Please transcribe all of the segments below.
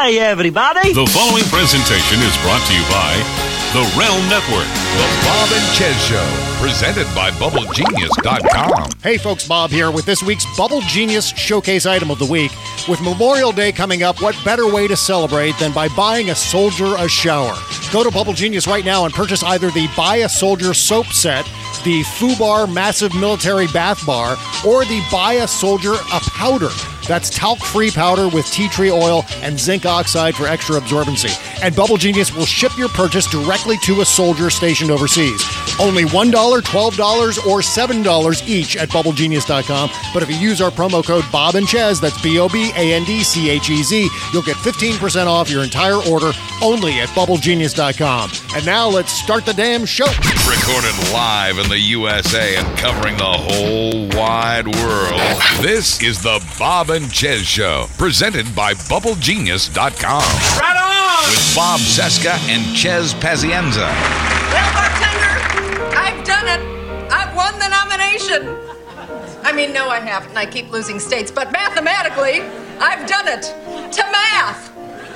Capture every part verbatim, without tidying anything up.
Hi, everybody. The following presentation is brought to you by The Realm Network. The Bob and Chez Show, presented by Bubble Genius dot com. Hey folks, Bob here with this week's Bubble Genius Showcase Item of the Week. With Memorial Day coming up, what better way to celebrate than by buying a soldier a shower? Go to Bubble Genius right now and purchase either the Buy a Soldier soap set, the FUBAR Massive Military Bath Bar, or the Buy a Soldier a powder. That's talc-free powder with tea tree oil and zinc oxide for extra absorbency. And Bubble Genius will ship your purchase directly to a soldier stationed overseas. Only one dollar, twelve dollars, or seven dollars each at Bubble Genius dot com. But if you use our promo code Bob and Chez, that's B O B A N D C H E Z, you'll get fifteen percent off your entire order only at Bubble Genius dot com. And now let's start the damn show. Recorded live in the U S A and covering the whole wide world. This is the Bob and Chez Show, presented by Bubble Genius dot com. Right on! With Bob Cesca and Chez Pazienza. Well, bartender, I've done it. I've won the nomination. I mean, no, I haven't. I keep losing states, but mathematically, I've done it. To math.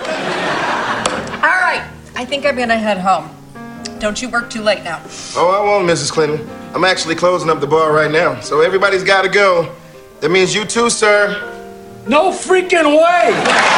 All right, I think I'm gonna head home. Don't you work too late now. Oh, I won't, Missus Clinton. I'm actually closing up the bar right now, so everybody's got to go. That means you too, sir. No freaking way!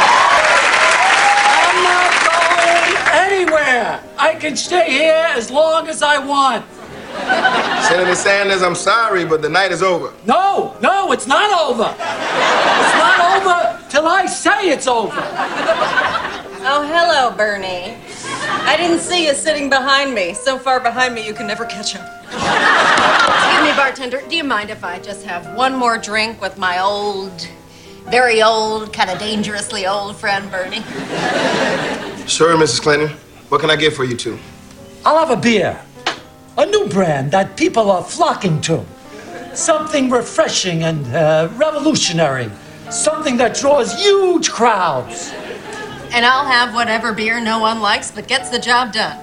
I'm not going anywhere! I can stay here as long as I want. Senator Sanders, I'm sorry, but the night is over. No, no, it's not over. It's not over till I say it's over. Oh, hello, Bernie. I didn't see you sitting behind me. So far behind me, you can never catch him. Excuse me, bartender. Do you mind if I just have one more drink with my old, very old, kind of dangerously old friend, Bernie? Sure, Missus Clinton. What can I get for you two? I'll have a beer. A new brand that people are flocking to. Something refreshing and uh, revolutionary. Something that draws huge crowds. And I'll have whatever beer no one likes but gets the job done.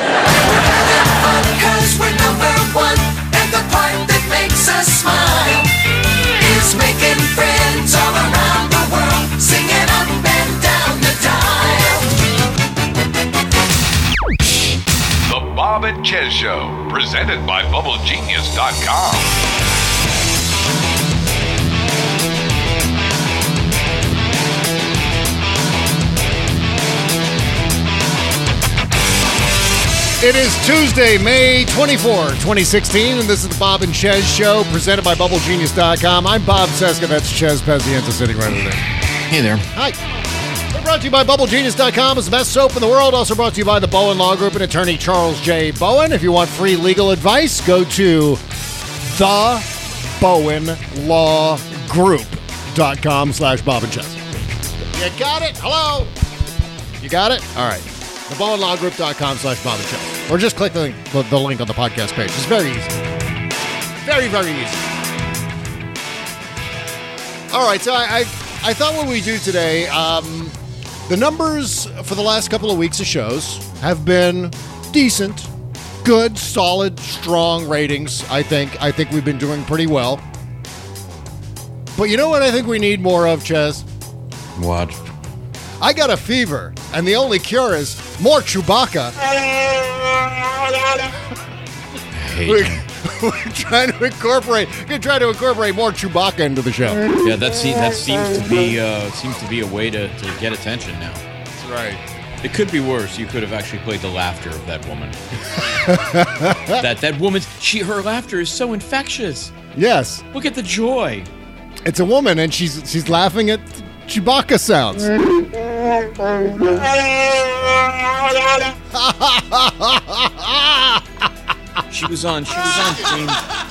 Because we're number one, and the part that makes us smile is making friends all around the world, singing up and down the dial. The Bob and Chez Show, presented by Bubble Genius dot com. It is Tuesday, May twenty-fourth, twenty sixteen, and this is the Bob and Chez Show, presented by Bubble Genius dot com. I'm Bob Cesca, that's Chez Pazienza sitting right over there. Hey there. Hi. We're brought to you by Bubble Genius dot com. It's the best soap in the world. Also brought to you by the Bowen Law Group and attorney Charles J. Bowen. If you want free legal advice, go to the Bowen Law Group dot com slash Bob and Chez. You got it? Hello? You got it? All right. the Bowen Law Group dot com slash Bob and Chez. Or just click the, the link on the podcast page. It's very easy. Very, very easy. All right, so I, I, I thought what we do today, um, the numbers for the last couple of weeks of shows have been decent, good, solid, strong ratings. I think I think we've been doing pretty well. But you know what I think we need more of, Chez? What? I got a fever, and the only cure is more Chewbacca. We're, we're trying to incorporate. We're gonna try to incorporate more Chewbacca into the show. Yeah, that seems that seems to be uh, seems to be a way to, to get attention now. That's right. It could be worse. You could have actually played the laughter of that woman. that that woman, she her laughter is so infectious. Yes. Look at the joy. It's a woman, and she's she's laughing at Chewbacca sounds. She was on. She was on James.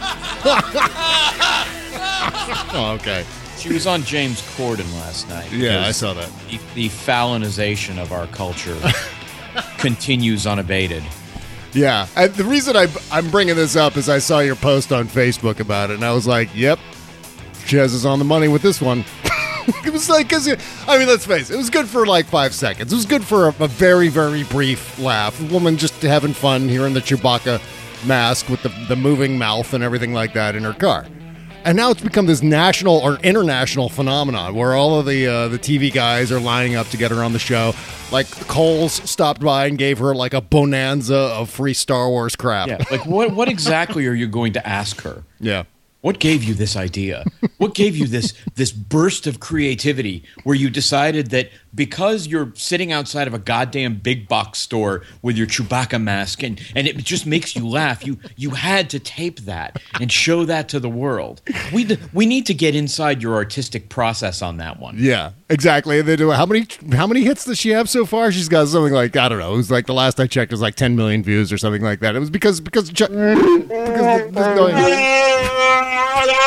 Oh, okay. She was on James Corden last night. Yeah, I saw that. The, the Fallonization of our culture continues unabated. Yeah, and the reason I, I'm bringing this up is I saw your post on Facebook about it, and I was like, yep, Chez is on the money with this one. It was like, cause I mean, let's face it, it was good for like five seconds. It was good for a, a very, very brief laugh. A woman just having fun hearing the Chewbacca mask with the, the moving mouth and everything like that in her car. And now it's become this national or international phenomenon where all of the uh, the T V guys are lining up to get her on the show. Like Coles stopped by and gave her like a bonanza of free Star Wars crap. Yeah, like what what exactly are you going to ask her? Yeah. What gave you this idea? What gave you this this burst of creativity where you decided that because you're sitting outside of a goddamn big box store with your Chewbacca mask and, and it just makes you laugh, you you had to tape that and show that to the world. We we need to get inside your artistic process on that one. Yeah, exactly. They do. How many how many hits does she have so far? She's got something like, I don't know. It was like the last I checked, it was like ten million views or something like that. It was because because, because the, the,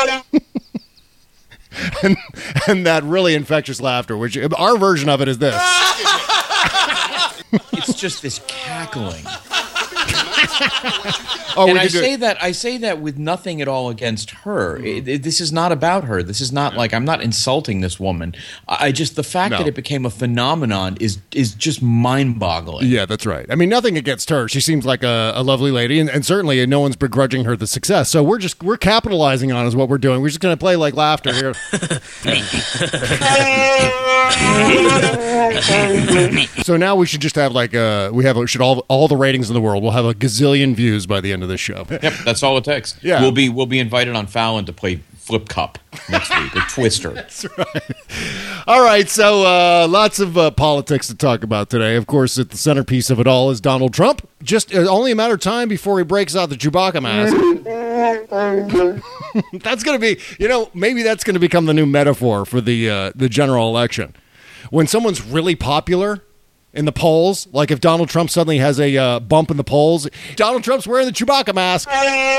and and that really infectious laughter, which our version of it is this. It's just this cackling. Oh, and I say that I say that with nothing at all against her. It, it, this is not about her. This is not like I'm not insulting this woman. I just the fact No. that it became a phenomenon is is just mind-boggling. Yeah, that's right. I mean, nothing against her. She seems like a, a lovely lady, and, and certainly no one's begrudging her the success. So we're just we're capitalizing on is what we're doing. We're just going to play like laughter here. So now we should just have like uh we have we should all all the ratings in the world. We'll have a gazillion views by the end of this show. Yep, that's all it takes. Yeah. We'll be we'll be invited on Fallon to play Flip Cup next week or Twister. That's right. All right, so uh, lots of uh, politics to talk about today. Of course, at the centerpiece of it all is Donald Trump. Just uh, only a matter of time before he breaks out the Chewbacca mask. That's going to be, you know, maybe that's going to become the new metaphor for the uh, the general election. When someone's really popular in the polls, like if Donald Trump suddenly has a uh, bump in the polls, Donald Trump's wearing the Chewbacca mask.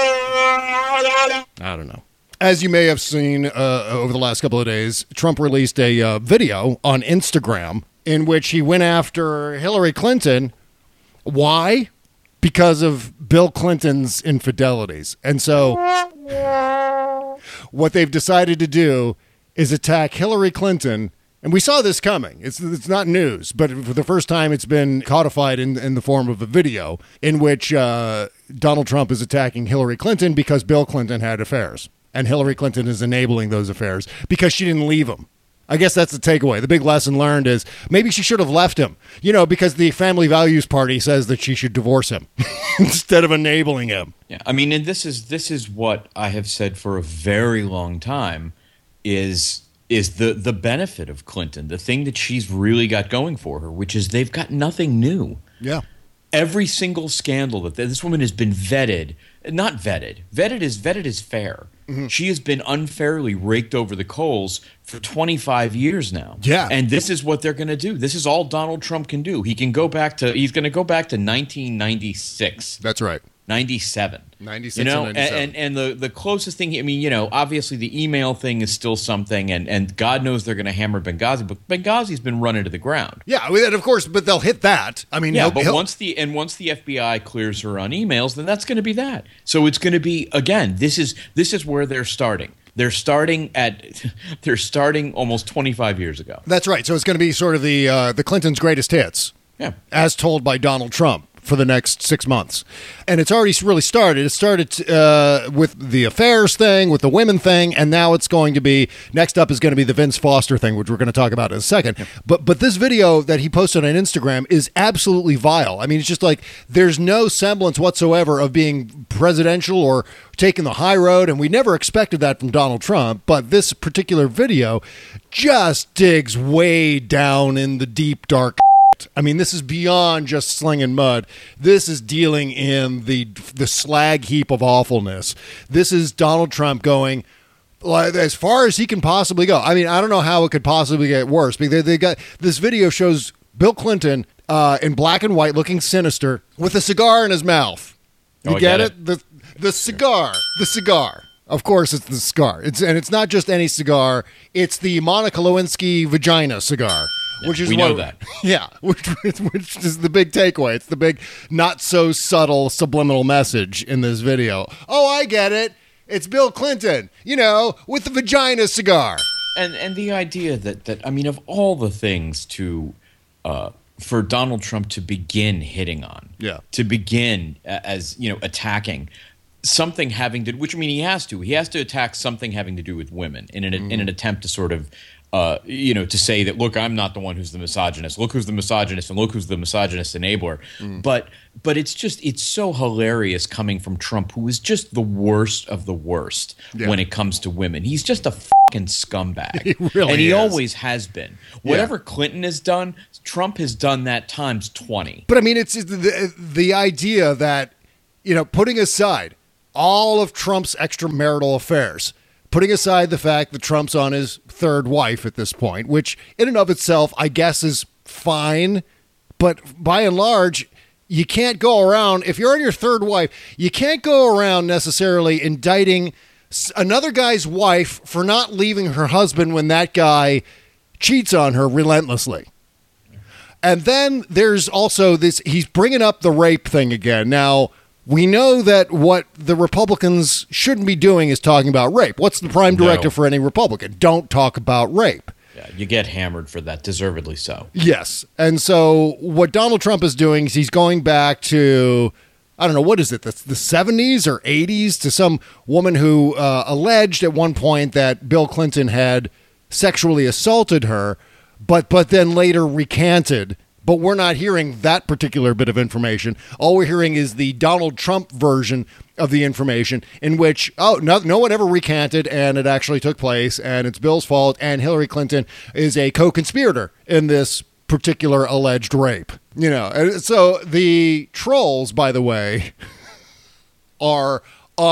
I don't know. As you may have seen uh, over the last couple of days, Trump released a uh, video on Instagram in which he went after Hillary Clinton. Why? Because of Bill Clinton's infidelities. And so what they've decided to do is attack Hillary Clinton. And we saw this coming. It's it's not news, but for the first time it's been codified in, in the form of a video in which uh, Donald Trump is attacking Hillary Clinton because Bill Clinton had affairs. And Hillary Clinton is enabling those affairs because she didn't leave him. I guess that's the takeaway. The big lesson learned is maybe she should have left him, you know, because the Family Values Party says that she should divorce him instead of enabling him. Yeah, I mean, and this is this is what I have said for a very long time is is the the benefit of Clinton, the thing that she's really got going for her, which is they've got nothing new. Yeah. Every single scandal that this woman has been vetted, not vetted, vetted is vetted is fair. Mm-hmm. She has been unfairly raked over the coals for twenty-five years now. Yeah. And this is what they're going to do. This is all Donald Trump can do. He can go back to, he's going to go back to nineteen ninety-six. That's right. ninety-seven. ninety-six you know, and ninety-seven. And, and, and the, the closest thing, I mean, you know, obviously the email thing is still something, and, and God knows they're going to hammer Benghazi, but Benghazi's been run into the ground. Yeah, I mean, and of course, but they'll hit that. I mean, yeah, he'll, but he'll, once the and once the F B I clears her on emails, then that's going to be that. So it's going to be again. This is this is where they're starting. They're starting at they're starting almost twenty-five years ago. That's right. So it's going to be sort of the uh, the Clintons' greatest hits, yeah, as told by Donald Trump for the next six months. And it's already really started. It started uh, with the affairs thing, with the women thing, and now it's going to be, next up is going to be the Vince Foster thing, which we're going to talk about in a second. Yeah. But but this video that he posted on Instagram is absolutely vile. I mean, it's just like, there's no semblance whatsoever of being presidential or taking the high road, and we never expected that from Donald Trump, but this particular video just digs way down in the deep, dark. I mean, this is beyond just slinging mud. This is dealing in the the slag heap of awfulness. This is Donald Trump going like, as far as he can possibly go. I mean, I don't know how it could possibly get worse. Because they got this video shows Bill Clinton uh, in black and white, looking sinister, with a cigar in his mouth. You oh, get, get it? it? The the cigar, the cigar. Of course, it's the cigar. It's and it's not just any cigar. It's the Monica Lewinsky vagina cigar. Yeah, which is we what, know that. Yeah, which, which is the big takeaway. It's the big, not so subtle subliminal message in this video. Oh, I get it. It's Bill Clinton, you know, with the vagina cigar. And and the idea that, that I mean, of all the things to uh, for Donald Trump to begin hitting on, yeah, to begin as you know attacking. something having to, which I mean, he has to, he has to attack something having to do with women in an mm. in an attempt to sort of, uh, you know, to say that, look, I'm not the one who's the misogynist. Look who's the misogynist, and look who's the misogynist enabler. Mm. But but it's just it's so hilarious coming from Trump, who is just the worst of the worst yeah. when it comes to women. He's just a fucking scumbag, he really and he is. always has been. Whatever yeah. Clinton has done, Trump has done that times twenty. But I mean, it's the the idea that, you know, putting aside all of Trump's extramarital affairs, putting aside the fact that Trump's on his third wife at this point, which in and of itself, I guess, is fine. But by and large, you can't go around, if you're on your third wife, you can't go around necessarily indicting another guy's wife for not leaving her husband when that guy cheats on her relentlessly. And then there's also this, he's bringing up the rape thing again. Now, we know that what the Republicans shouldn't be doing is talking about rape. What's the prime directive no. for any Republican? Don't talk about rape. Yeah, you get hammered for that, deservedly so. Yes. And so what Donald Trump is doing is he's going back to, I don't know, what is it, the, the seventies or eighties, to some woman who uh, alleged at one point that Bill Clinton had sexually assaulted her, but but then later recanted. But we're not hearing that particular bit of information. All we're hearing is the Donald Trump version of the information, in which, oh, no, no one ever recanted, and it actually took place, and it's Bill's fault, and Hillary Clinton is a co-conspirator in this particular alleged rape. You know, and so the trolls, by the way, are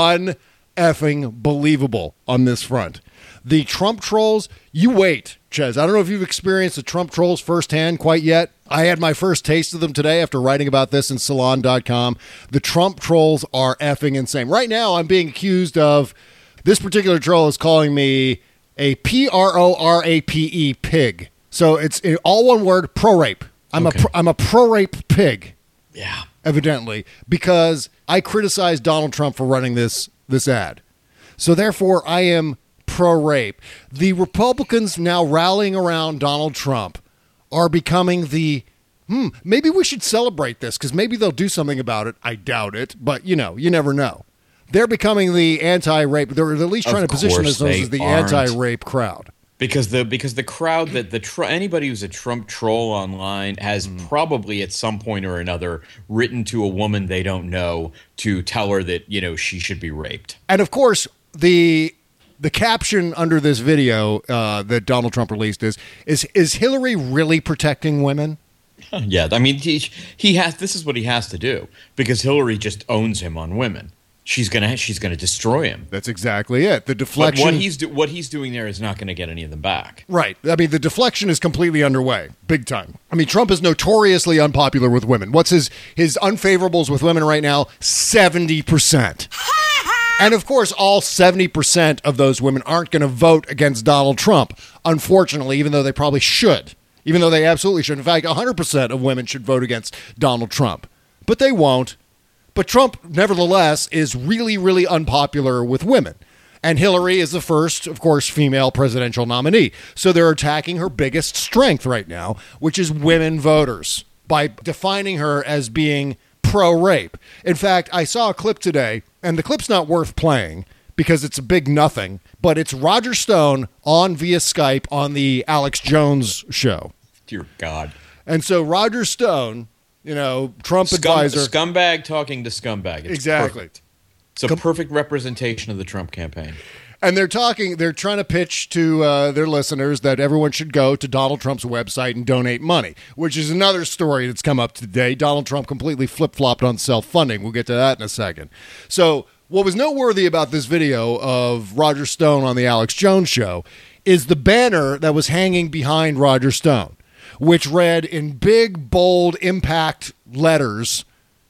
un-effing believable on this front. The Trump trolls, you wait, Ches. I don't know if you've experienced the Trump trolls firsthand quite yet. I had my first taste of them today after writing about this in Salon dot com. The Trump trolls are effing insane. Right now, I'm being accused of, this particular troll is calling me a P R O R A P E pig. So it's in all one word, pro-rape. I'm okay. a pro, I'm a pro-rape pig. Yeah. Evidently, because I criticized Donald Trump for running this this ad. So therefore, I am pro-rape. The Republicans now rallying around Donald Trump are becoming the, hmm, maybe we should celebrate this because maybe they'll do something about it. I doubt it, but, you know, you never know. They're becoming the anti-rape. They're at least trying of to position themselves as the aren't. anti-rape crowd. Because the because the crowd that the tr- anybody who's a Trump troll online has mm. probably at some point or another written to a woman they don't know to tell her that, you know, she should be raped. And of course, the the caption under this video uh, that Donald Trump released is is is Hillary really protecting women? Yeah, I mean he he has this is what he has to do because Hillary just owns him on women. She's gonna she's gonna destroy him. That's exactly it. The deflection. But what he's do, what he's doing there is not going to get any of them back. Right. I mean, the deflection is completely underway, big time. I mean, Trump is notoriously unpopular with women. What's his his unfavorables with women right now? Seventy percent. And of course, all seventy percent of those women aren't going to vote against Donald Trump. Unfortunately, even though they probably should, even though they absolutely should. In fact, one hundred percent of women should vote against Donald Trump, but they won't. But Trump, nevertheless, is really, really unpopular with women. And Hillary is the first, of course, female presidential nominee. So they're attacking her biggest strength right now, which is women voters, by defining her as being pro-rape. In fact, I saw a clip today, and the clip's not worth playing because it's a big nothing, but it's Roger Stone on via Skype on the Alex Jones show. Dear God. And so Roger Stone... You know, Trump Scum, advisor. Scumbag talking to scumbag. It's exactly. Perfect. It's a Com- perfect representation of the Trump campaign. And they're talking, they're trying to pitch to uh, their listeners that everyone should go to Donald Trump's website and donate money, which is another story that's come up today. Donald Trump completely flip-flopped on self-funding. We'll get to that in a second. So what was noteworthy about this video of Roger Stone on the Alex Jones show is the banner that was hanging behind Roger Stone, which read in big, bold, impact letters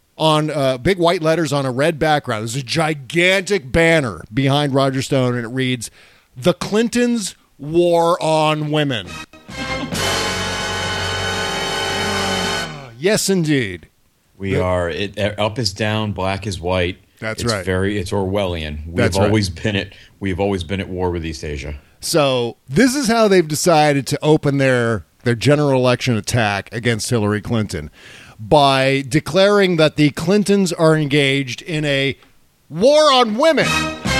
on uh, big white letters on a red background. There's a gigantic banner behind Roger Stone, and it reads, "The Clintons' War on Women." Yes, indeed. We the, are. It, up is down, black is white. That's it's right. Very, it's Orwellian. We've That's always right. been at. We've always been at war with East Asia. So this is how they've decided to open their their general election attack against Hillary Clinton, by declaring that the Clintons are engaged in a war on women.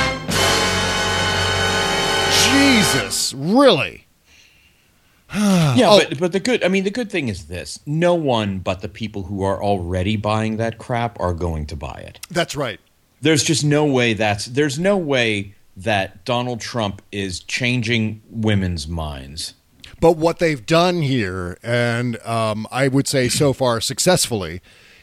Jesus, really? Yeah, Oh. but but the good I mean the good thing is this. No one but the people who are already buying that crap are going to buy it. That's right. There's just no way that's there's no way that Donald Trump is changing women's minds. But what they've done here, and um, I would say so far successfully,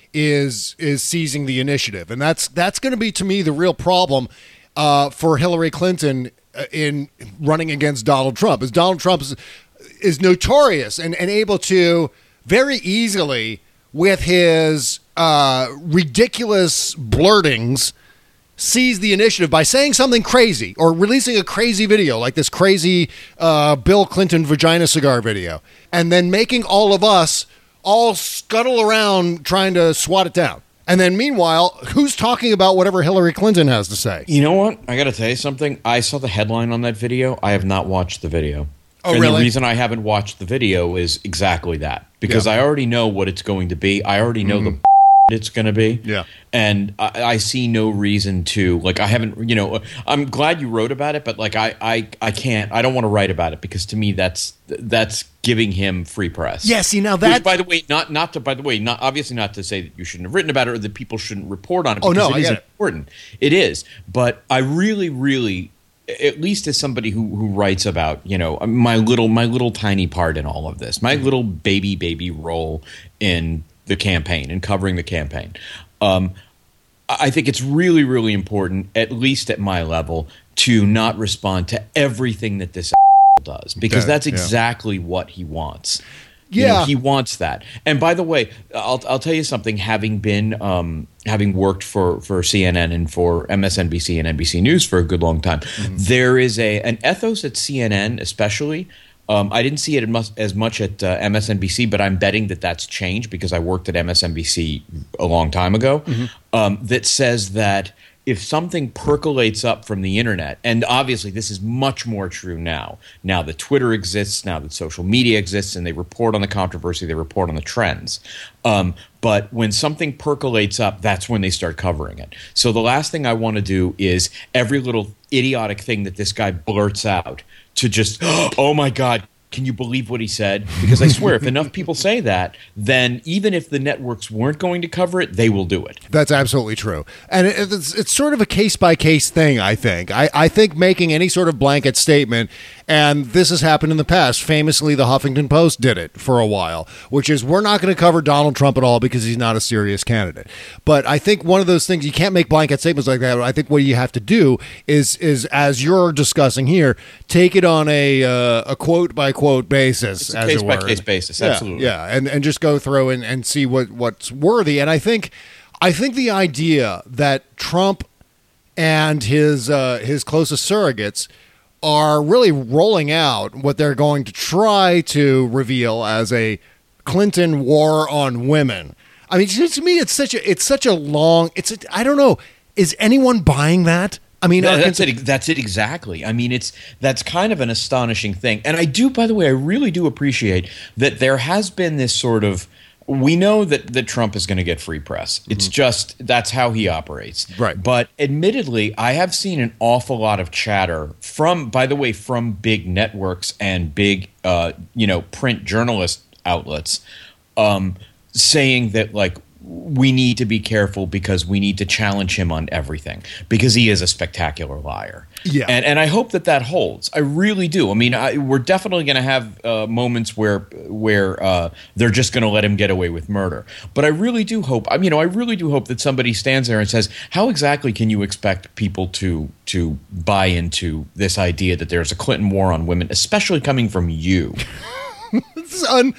is is seizing the initiative, and that's that's going to be to me the real problem uh, for Hillary Clinton in running against Donald Trump. Is Donald Trump is, is notorious and, and able to very easily, with his uh, ridiculous blurtings, seize the initiative by saying something crazy or releasing a crazy video like this crazy uh, Bill Clinton vagina cigar video, and then making all of us all scuttle around trying to swat it down. And then meanwhile, who's talking about whatever Hillary Clinton has to say? You know what? I got to tell you something. I saw the headline on that video. I have not watched the video. Oh, and really? The reason I haven't watched the video is exactly that. Because Yeah. I already know what it's going to be. I already know Mhm. the it's going to be. Yeah. And I, I see no reason to, like, I haven't, you know, I'm glad you wrote about it, but, like, I, I, I can't, I don't want to write about it because to me that's, that's giving him free press. Yeah, see, now Which, that... by the way, not, not to, by the way, not, obviously not to say that you shouldn't have written about it or that people shouldn't report on it. Oh, because no, it I is get it. important. It is. But I really, really, at least as somebody who, who writes about, you know, my little, my little tiny part in all of this, my little baby, baby role in the campaign and covering the campaign. Um, I think it's really, really important, at least at my level, to not respond to everything that this does, because That- that's yeah. exactly what he wants. You know, Yeah. he wants that. And by the way, I'll I'll tell you something. Having been um, having worked for, for C N N and for M S N B C and N B C News for a good long time, there is a an ethos at C N N, especially. Um, I didn't see it as much, as much at uh, M S N B C, but I'm betting that that's changed because I worked at M S N B C a long time ago. Um, that says that if something percolates up from the internet, and obviously this is much more true now, now that Twitter exists, now that social media exists, and they report on the controversy, they report on the trends. Um, but when something percolates up, that's when they start covering it. So the last thing I want to do is every little idiotic thing that this guy blurts out to just, oh my God, can you believe what he said? Because I swear, if enough people say that, then even if the networks weren't going to cover it, they will do it. That's absolutely true. And it, it's, it's sort of a case-by-case thing, I think. I, I think making any sort of blanket statement, and this has happened in the past. Famously, the Huffington Post did it for a while, which is we're not going to cover Donald Trump at all because he's not a serious candidate. But I think one of those things, you can't make blanket statements like that. I think what you have to do is, is as you're discussing here, take it on a, uh, a quote-by-quote basis, It's a as it were. case-by-case basis, Yeah, absolutely. Yeah, and, and just go through and, and see what, what's worthy. And I think I think the idea that Trump and his uh, his closest surrogates are really rolling out what they're going to try to reveal as a Clinton war on women. I mean, to me, it's such a it's such a long. It's a, I don't know. Is anyone buying that? I mean, No, are that's cons- it. That's it exactly. I mean, it's that's kind of an astonishing thing. And I do, by the way, I really do appreciate that there has been this sort of. We know that, that Trump is going to get free press. It's just that's how he operates. Right. But admittedly, I have seen an awful lot of chatter from, by the way, from big networks and big, uh, you know, print journalist outlets um, saying that, like, we need to be careful because we need to challenge him on everything because he is a spectacular liar. Yeah. And and I hope that that holds. I really do. I mean, I, we're definitely going to have uh, moments where where uh, they're just going to let him get away with murder. But I really do hope. I mean, you know, I really do hope that somebody stands there and says, "How exactly can you expect people to to buy into this idea that there's a Clinton war on women, especially coming from you?" This is un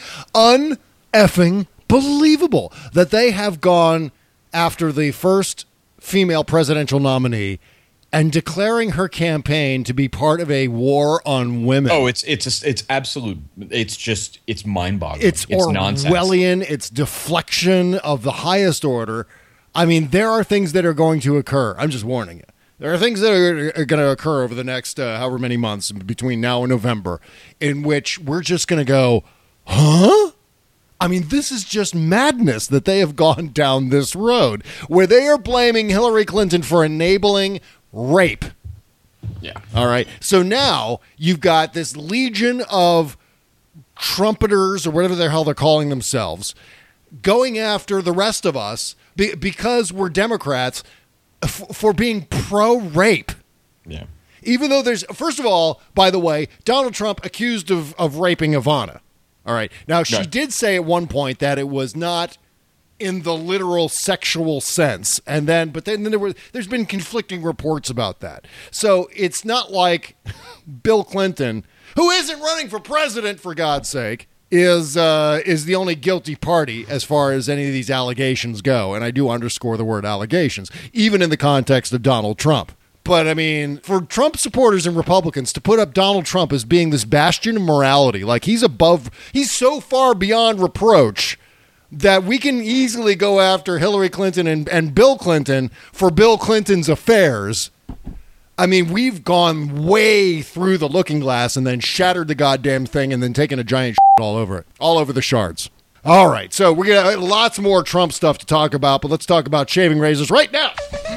un-effing believable that they have gone after the first female presidential nominee and declaring her campaign to be part of a war on women. Oh, it's it's a, it's absolute. It's just it's mind-boggling. It's, It's nonsense. Orwellian. It's deflection of the highest order. I mean, there are things that are going to occur. I'm just warning you. There are things that are, are going to occur over the next uh, however many months between now and November in which we're just going to go, huh? I mean, this is just madness that they have gone down this road where they are blaming Hillary Clinton for enabling rape. Yeah. All right. So now you've got this legion of trumpeters or whatever the hell they're calling themselves going after the rest of us be- because we're Democrats f- for being pro-rape. Yeah. Even though there's, first of all, by the way, Donald Trump accused of, of raping Ivana. All right. Now, she Right. did say at one point that it was not in the literal sexual sense. And then, but then, then there were, there's been conflicting reports about that. So it's not like Bill Clinton, who isn't running for president, for God's sake, is uh, is the only guilty party as far as any of these allegations go. And I do underscore the word allegations, even in the context of Donald Trump. But, I mean, for Trump supporters and Republicans to put up Donald Trump as being this bastion of morality, like he's above, he's so far beyond reproach that we can easily go after Hillary Clinton and, and Bill Clinton for Bill Clinton's affairs. I mean, we've gone way through the looking glass and then shattered the goddamn thing and then taken a giant shit all over it, all over the shards. All right, so we're going to have lots more Trump stuff to talk about, but let's talk about shaving razors right now.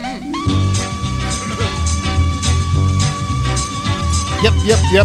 Yep, yep, yep.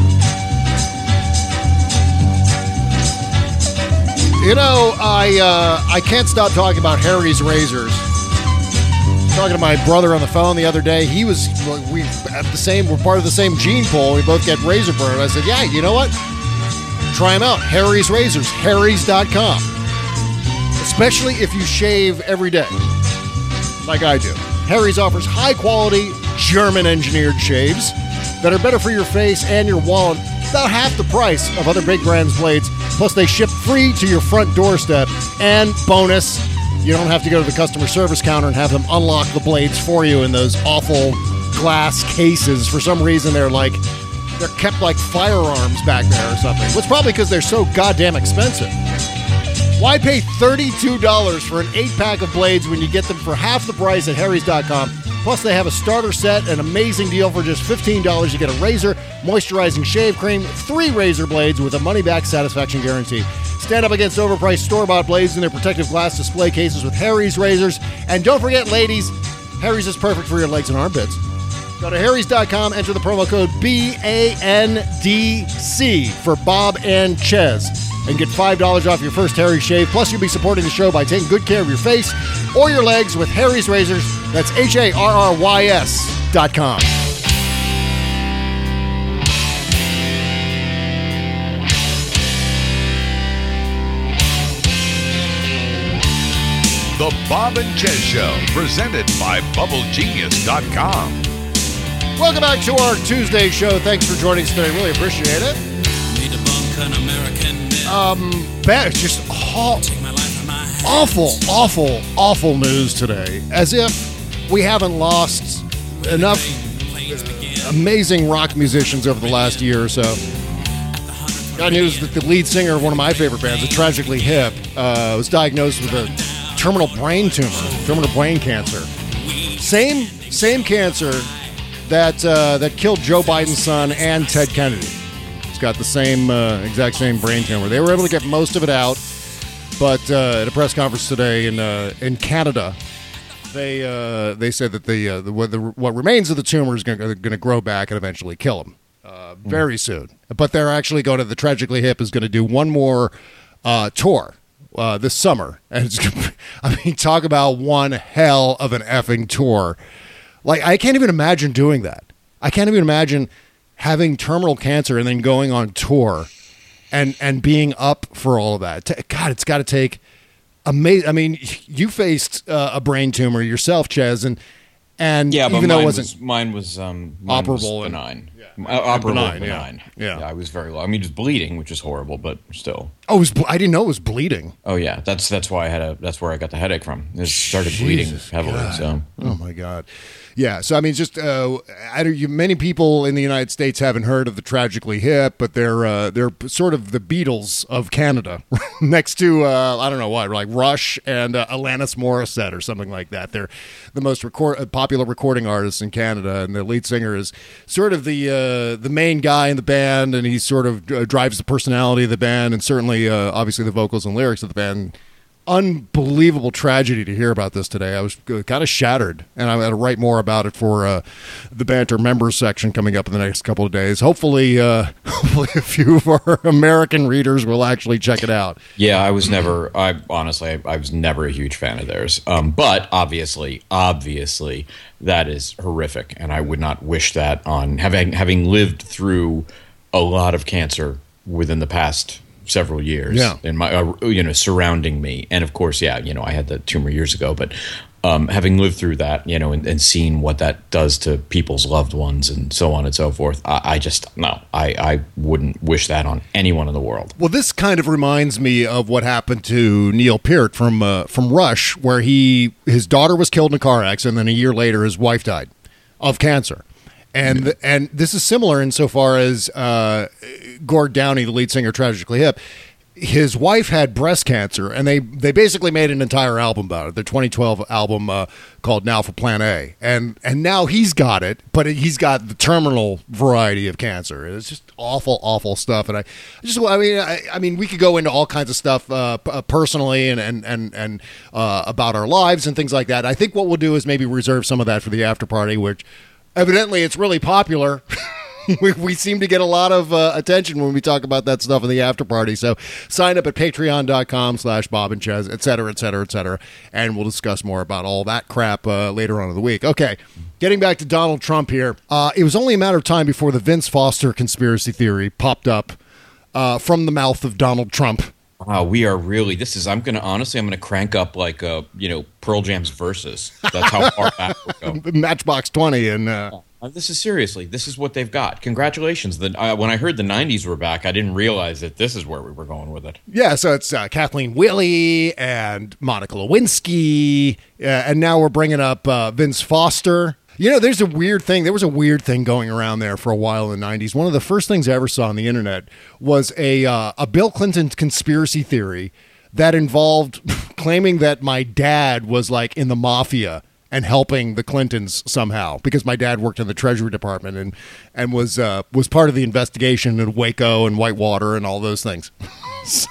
You know, I uh, I can't stop talking about Harry's razors. Talking to my brother on the phone the other day, he was we at the same. We're part of the same gene pool. We both get razor burn. I said, yeah, you know what? Try them out. Harry's razors, Harry's dot com. Especially if you shave every day, like I do. Harry's offers high quality German engineered shaves that are better for your face and your wallet, about half the price of other big brands' blades. Plus, they ship free to your front doorstep. And bonus, you don't have to go to the customer service counter and have them unlock the blades for you in those awful glass cases. For some reason, they're like, they're kept like firearms back there or something. It's probably because they're so goddamn expensive. Why pay thirty-two dollars for an eight-pack of blades when you get them for half the price at Harry's dot com? Plus, they have a starter set, an amazing deal for just fifteen dollars. You get a razor, moisturizing shave cream, three razor blades with a money-back satisfaction guarantee. Stand up against overpriced store-bought blades in their protective glass display cases with Harry's razors. And don't forget, ladies, Harry's is perfect for your legs and armpits. Go to Harry's dot com, enter the promo code B A N D C for Bob and Chez, and get five dollars off your first Harry's shave. Plus, you'll be supporting the show by taking good care of your face or your legs with Harry's razors. That's H A R R Y S dot com. The Bob and Chez Show, presented by Bubble Genius dot com. Welcome back to our Tuesday show. Thanks for joining us today. Really appreciate it. Um, bad, just aw- awful, awful, awful news today. As if we haven't lost enough amazing rock musicians over the last year or so. Got news that the lead singer of one of my favorite bands, the Tragically Hip, uh, was diagnosed with a terminal brain tumor, terminal brain cancer. Same, same cancer that uh, that killed Joe Biden's son and Ted Kennedy. It's got the same, uh, exact same brain tumor. They were able to get most of it out, but uh, at a press conference today in uh, in Canada, they uh, they said that the, uh, the, what, the what remains of the tumor is going to grow back and eventually kill him uh, very mm. soon. But they're actually going to, the Tragically Hip is going to do one more uh, tour uh, this summer, and it's, I mean, talk about one hell of an effing tour. Like, I can't even imagine doing that. I can't even imagine having terminal cancer and then going on tour and and being up for all of that. God, it's got to take amazing. I mean, you faced uh, a brain tumor yourself, Chez, and and yeah, but even mine though it wasn't wasn't mine was um, mine operable was and- benign. yeah. Uh, operable benign, benign. yeah. Yeah. Yeah. I was very low. I mean, just bleeding, which is horrible, but still. oh, it was, ble- I didn't know it was bleeding. Oh yeah, that's that's why I had a that's where I got the headache from. It started bleeding Jesus heavily. God. So Oh my God. Yeah, so I mean, just uh, I don't, you, many people in the United States haven't heard of the Tragically Hip, but they're uh, they're sort of the Beatles of Canada, next to uh, I don't know what, like Rush and uh, Alanis Morissette or something like that. They're the most record, uh, popular recording artists in Canada, and the lead singer is sort of the uh, the main guy in the band, and he sort of uh, drives the personality of the band, and certainly, uh, obviously, the vocals and lyrics of the band. Unbelievable tragedy to hear about this today. I was kind of shattered, and I'm going to write more about it for uh, the Banter members section coming up in the next couple of days. Hopefully, uh, hopefully a few of our American readers will actually check it out. Yeah, I was never, I honestly, I, I was never a huge fan of theirs. Um, but obviously, obviously, that is horrific, and I would not wish that on, having having lived through a lot of cancer within the past several years, yeah, in my uh, you know surrounding me, and of course, yeah, you know, I had the tumor years ago, but um, having lived through that, you know, and, and seen what that does to people's loved ones and so on and so forth, I, I just no, I, I wouldn't wish that on anyone in the world. Well, this kind of reminds me of what happened to Neil Peart from uh, from Rush, where he his daughter was killed in a car accident, and then a year later, his wife died of cancer. And the, and this is similar insofar as uh, Gord Downie, the lead singer, Tragically Hip, his wife had breast cancer, and they, they basically made an entire album about it, their twenty twelve album uh, called Now for Plan A. And and now he's got it, but he's got the terminal variety of cancer. It's just awful, awful stuff. And I just, I mean, I, I mean, we could go into all kinds of stuff uh, personally and and and, and uh, about our lives and things like that. I think what we'll do is maybe reserve some of that for the after party, which evidently it's really popular. we, we seem to get a lot of uh, attention when we talk about that stuff in the after party. So sign up at patreon.com slash Bob and Chez, et cetera, et cetera, et cetera. And we'll discuss more about all that crap uh, later on in the week. Okay, getting back to Donald Trump here. Uh, it was only a matter of time before the Vince Foster conspiracy theory popped up uh, from the mouth of Donald Trump. Wow, we are really, this is, I'm going to, honestly, I'm going to crank up like, uh, you know, Pearl Jam's Versus. That's how far back we're going. Matchbox twenty. And uh, uh, this is seriously, this is what they've got. Congratulations. The, uh, when I heard the nineties were back, I didn't realize that this is where we were going with it. Yeah, so it's uh, Kathleen Willey and Monica Lewinsky, uh, and now we're bringing up uh, Vince Foster. You know, there's a weird thing. There was a weird thing going around there for a while in the nineties. One of the first things I ever saw on the internet was a uh, a Bill Clinton conspiracy theory that involved claiming that my dad was like in the mafia and helping the Clintons somehow, because my dad worked in the Treasury Department and and was uh, was part of the investigation in Waco and Whitewater and all those things. So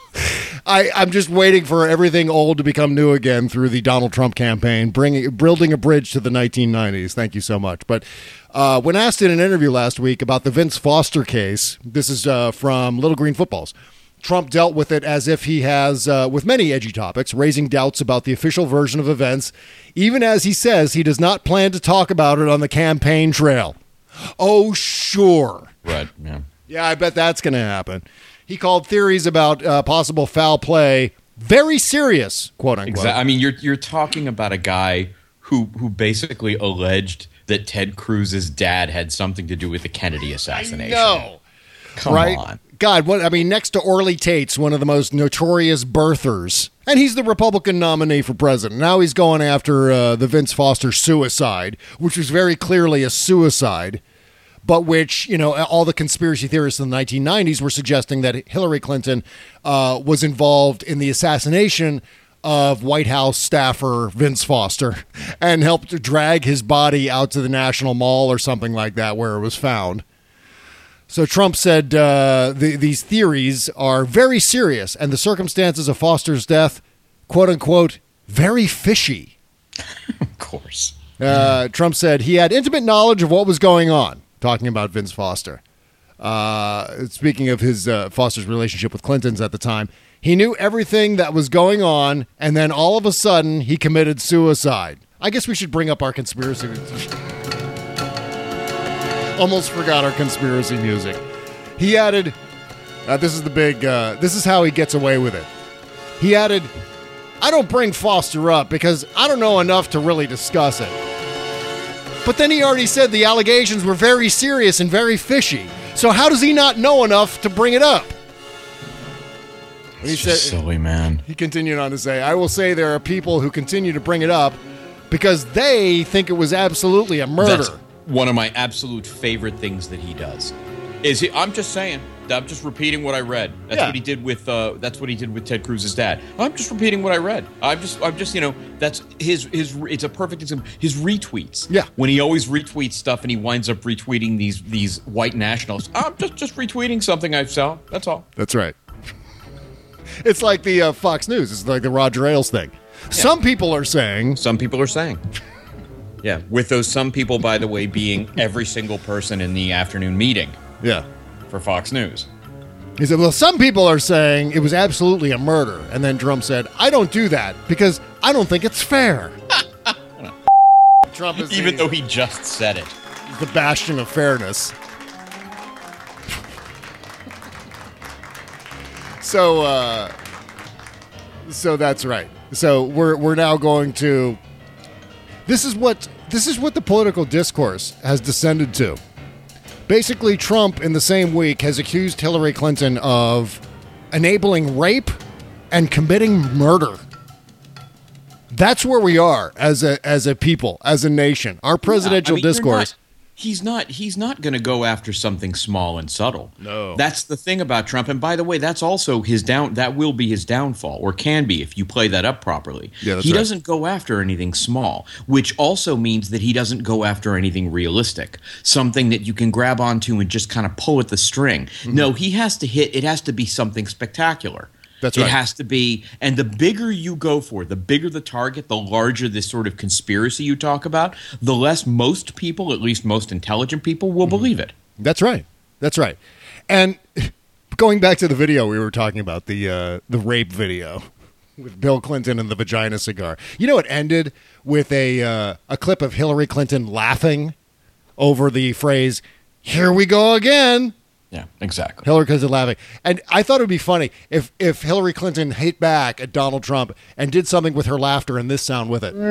I, I'm just waiting for everything old to become new again through the Donald Trump campaign, bringing building a bridge to the nineteen nineties. Thank you so much. But uh, when asked in an interview last week about the Vince Foster case, this is uh, from Little Green Footballs, Trump dealt with it as if he has uh, with many edgy topics, raising doubts about the official version of events, even as he says he does not plan to talk about it on the campaign trail. Oh, sure. Right, yeah. Yeah, I bet that's going to happen. He called theories about uh, possible foul play very serious, quote unquote. Exactly. I mean, you're you're talking about a guy who who basically alleged that Ted Cruz's dad had something to do with the Kennedy assassination. No, come right? on, God. What I mean, next to Orly Tate's one of the most notorious birthers, and he's the Republican nominee for president. Now he's going after uh, the Vince Foster suicide, which was very clearly a suicide. But which, you know, all the conspiracy theorists in the nineteen nineties were suggesting that Hillary Clinton uh, was involved in the assassination of White House staffer Vince Foster and helped to drag his body out to the National Mall or something like that where it was found. So Trump said uh, the, these theories are very serious and the circumstances of Foster's death, quote unquote, very fishy. Of course. Uh, Trump said he had intimate knowledge of what was going on. Talking about Vince Foster. Uh, speaking of his uh, Foster's relationship with Clinton's at the time, he knew everything that was going on, and then all of a sudden, he committed suicide. I guess we should bring up our conspiracy. Almost forgot our conspiracy music. He added, uh, this is the big, uh, this is how he gets away with it. He added, I don't bring Foster up because I don't know enough to really discuss it. But then he already said the allegations were very serious and very fishy. So how does he not know enough to bring it up? It's he just said, silly, man. He continued on to say, I will say there are people who continue to bring it up because they think it was absolutely a murder. That's one of my absolute favorite things that he does. Is he? I'm just saying. I'm just repeating what I read. That's Yeah. what he did with. Uh, that's what he did with Ted Cruz's dad. I'm just repeating what I read. I'm just. I'm just. You know. That's his. His. It's a perfect example. His retweets. Yeah. When he always retweets stuff and he winds up retweeting these these white nationalists. I'm just just retweeting something I saw. That's all. That's right. It's like the uh, Fox News. It's like the Roger Ailes thing. Some people are saying. Some people are saying. Yeah. With those some people, by the way, being every single person in the afternoon meeting. Yeah. For Fox News. He said, well, some people are saying it was absolutely a murder. And then Trump said, I don't do that because I don't think it's fair. Trump is Even the, though he just said it. the bastion of fairness. So, uh, so that's right. So we're we're now going to. This is what this is what the political discourse has descended to. Basically, Trump in the same week has accused Hillary Clinton of enabling rape and committing murder. That's where we are as a as a people, as a nation. Our presidential I mean, you're discourse. not- He's not. He's not going to go after something small and subtle. No. That's the thing about Trump. And by the way, that's also his down. That will be his downfall, or can be if you play that up properly. Yeah, that's he right. doesn't go after anything small, which also means that he doesn't go after anything realistic, something that you can grab onto and just kind of pull at the string. Mm-hmm. No, he has to hit. It has to be something spectacular. That's It right. has to be, and the bigger you go for, the bigger the target, the larger this sort of conspiracy you talk about, the less most people, at least most intelligent people, will Mm-hmm. believe it. That's right. That's right. And going back to the video we were talking about, the uh, the rape video with Bill Clinton and the vagina cigar. You know, it ended with a uh, a clip of Hillary Clinton laughing over the phrase, "Here we go again." Yeah, exactly. Hillary Clinton laughing. And I thought it would be funny if, if Hillary Clinton hit back at Donald Trump and did something with her laughter and this sound with it.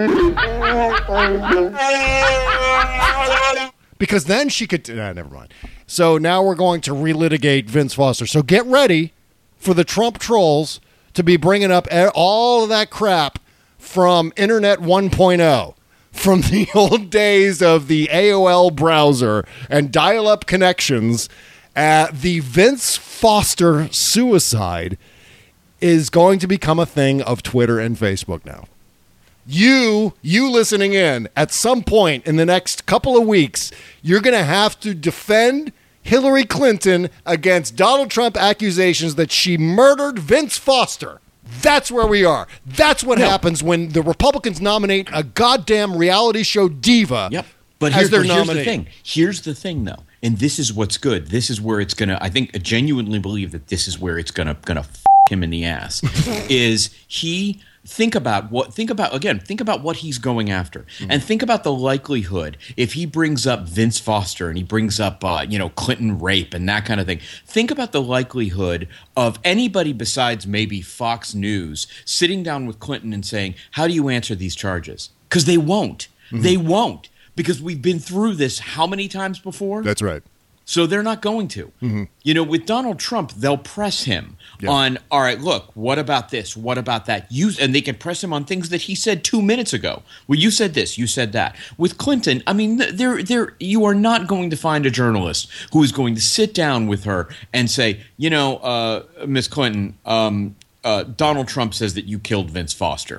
Because then she could... Nah, never mind. So now we're going to relitigate Vince Foster. So get ready for the Trump trolls to be bringing up all of that crap from Internet one point oh. From the old days of the A O L browser and dial-up connections... Uh, the Vince Foster suicide is going to become a thing of Twitter and Facebook now. You, you listening in, at some point in the next couple of weeks, you're going to have to defend Hillary Clinton against Donald Trump accusations that she murdered Vince Foster. That's where we are. That's what No. happens when the Republicans nominate a goddamn reality show diva Yep. But as here's, their but here's the nominee. thing. Here's the thing, though, and this is what's good. This is where it's gonna. I think I genuinely believe that this is where it's gonna gonna f- him in the ass. is he? Think about what. Think about again. Think about what he's going after, and think about the likelihood if he brings up Vince Foster and he brings up, uh, you know, Clinton rape and that kind of thing. Think about the likelihood of anybody besides maybe Fox News sitting down with Clinton and saying, "How do you answer these charges?" Because they won't. They won't. Because we've been through this how many times before? That's right. So they're not going to. Mm-hmm. You know, with Donald Trump, they'll press him Yeah. on, all right, look, what about this? What about that? You, and they can press him on things that he said two minutes ago. Well, you said this, you said that. With Clinton, I mean, there, there, you are not going to find a journalist who is going to sit down with her and say, you know, uh, Miss Clinton, um, uh, Donald Trump says that you killed Vince Foster.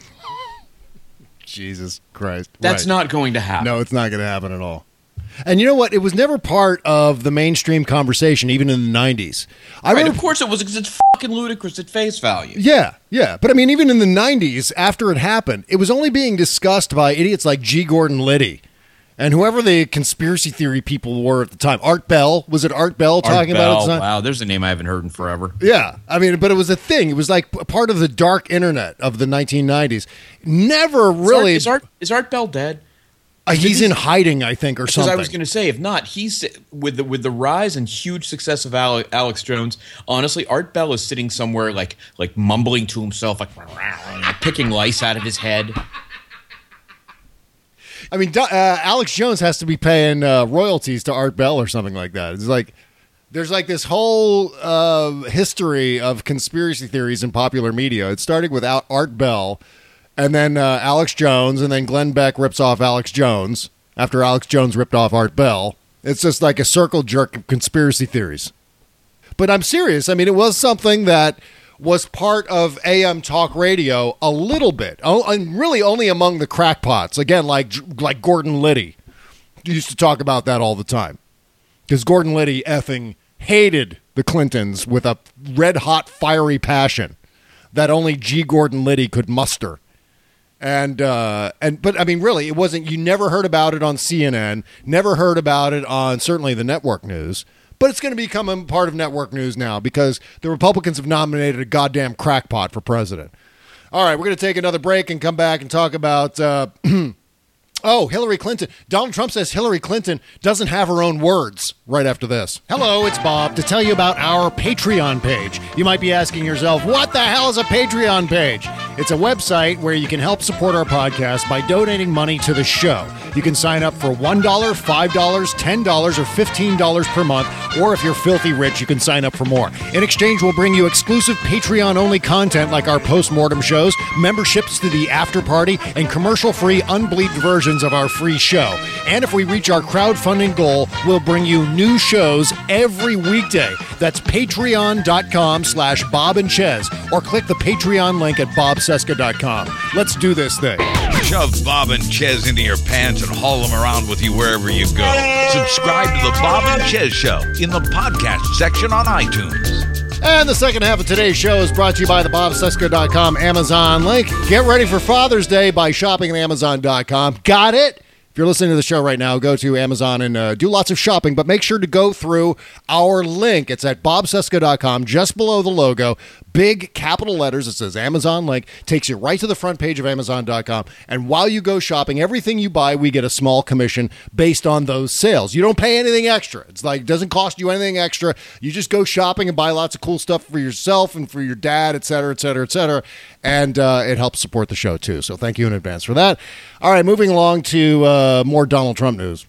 Jesus Christ. That's Right. not going to happen. No, it's not going to happen at all. And you know what? It was never part of the mainstream conversation, even in the nineties. I Right, remember, of course it was, because it's fucking ludicrous at face value. yeah, yeah. But I mean, even in the nineties, after it happened, it was only being discussed by idiots like G. Gordon Liddy and whoever the conspiracy theory people were at the time. Art Bell. Was it Art Bell talking Art about it at Bell, the time? wow, there's a name I haven't heard in forever. Yeah, I mean, but it was a thing. It was like p- part of the dark internet of the nineteen nineties. Never really. Is Art, is Art, is Art Bell dead? uh, he's in hiding, I think, or Because something. I was going to say, if not, he's with the with the rise and huge success of Ale- Alex Jones. Honestly, Art Bell is sitting somewhere like like mumbling to himself, like picking lice out of his head. I mean, Do- uh, Alex Jones has to be paying uh, royalties to Art Bell or something like that. It's like there's like this whole uh, history of conspiracy theories in popular media. It's starting with Al- Art Bell, and then uh, Alex Jones, and then Glenn Beck rips off Alex Jones after Alex Jones ripped off Art Bell. It's just like a circle jerk of conspiracy theories. But I'm serious. I mean, it was something that was part of A M talk radio a little bit, oh, and really only among the crackpots. Again, like like Gordon Liddy used to talk about that all the time, because Gordon Liddy effing hated the Clintons with a red-hot, fiery passion that only G. Gordon Liddy could muster. And, uh, and but, I mean, really, it wasn't, you never heard about it on C N N, never heard about it on, certainly, the network news, but it's going to become a part of network news now because the Republicans have nominated a goddamn crackpot for president. All right, we're going to take another break and come back and talk about, uh, oh, Hillary Clinton. Donald Trump says Hillary Clinton doesn't have her own words right after this. Hello, it's Bob to tell you about our Patreon page. You might be asking yourself, what the hell is a Patreon page? It's a website where you can help support our podcast by donating money to the show. You can sign up for one dollar, five dollars, ten dollars, or fifteen dollars per month, or if you're filthy rich, you can sign up for more. In exchange, we'll bring you exclusive Patreon-only content like our post-mortem shows, memberships to the after party, and commercial-free, unbleeped versions of our free show. And if we reach our crowdfunding goal, we'll bring you new shows every weekday. That's patreon.com slash Bob and Ches, or click the Patreon link at bob cesca dot com. Let's do this thing. Shove Bob and Ches into your pants and haul them around with you wherever you go. Subscribe to the Bob and Ches Show in the podcast section on iTunes. And the second half of today's show is brought to you by the bob cesca dot com Amazon link. Get ready for Father's Day by shopping at amazon dot com. Got it? If you're listening to the show right now, go to Amazon and uh, do lots of shopping, but make sure to go through our link. It's at bob cesca dot com, just below the logo. Big capital letters. It says Amazon link. Takes you right to the front page of amazon dot com. And while you go shopping, everything you buy, we get a small commission based on those sales. You don't pay anything extra. It's like, it doesn't cost you anything extra. You just go shopping and buy lots of cool stuff for yourself and for your dad, et cetera, et cetera, et cetera. And uh, it helps support the show, too. So thank you in advance for that. All right, moving along to uh, more Donald Trump news.